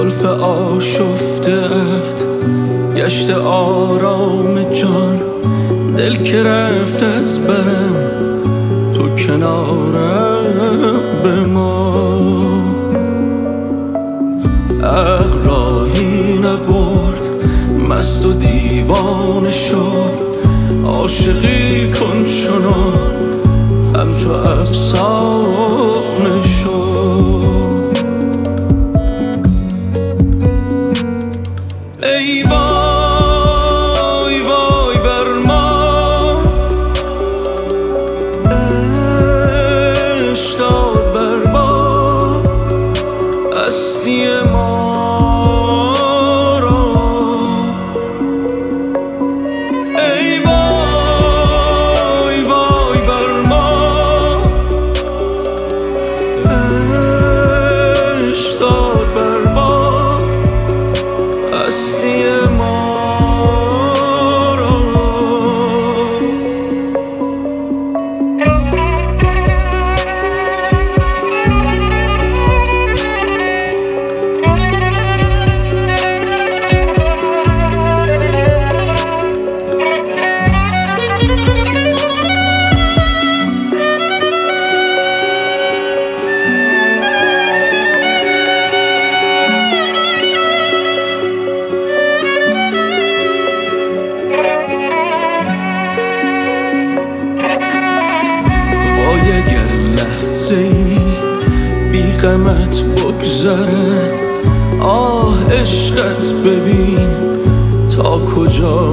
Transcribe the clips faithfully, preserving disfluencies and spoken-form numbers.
زلف آشفته‌ات گشت آرام جان، دل که رفت از برم تو کنارم بمان. عقل راهی نبرد مست و دیوانه شد، عاشقی کن چنان همچو افسانه شد. ای وای وای بر ما، عشق داد بر ما هستی ما را. ای وای وای بر ما، عشق داد بر ما هستی ما را. اگر لحظه ای بی غمت بگذرد، آه عشقت ببین تا کجا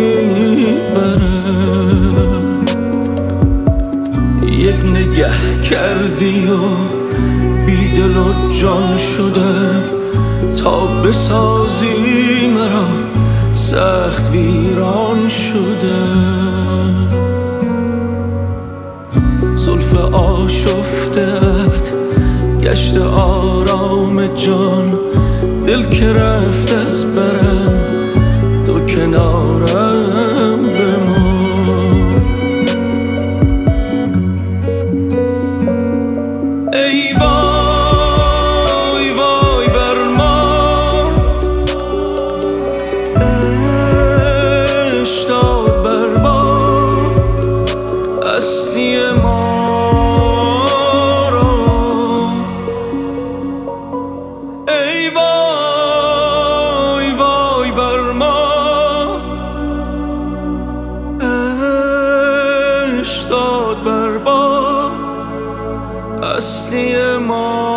میبرد. یک نگه کردی و بی دل و جان شدم، تا بسازی مرا سخت ویران شدم. زلف آشفته‌ات گشت آرام جان، دل که رفت از برم تو کنارم بمان. ای وای وای بر ما، عشق داد بر ما هستی ما را. ای وای وای بر ما، عشق داد بر ما هستی ما.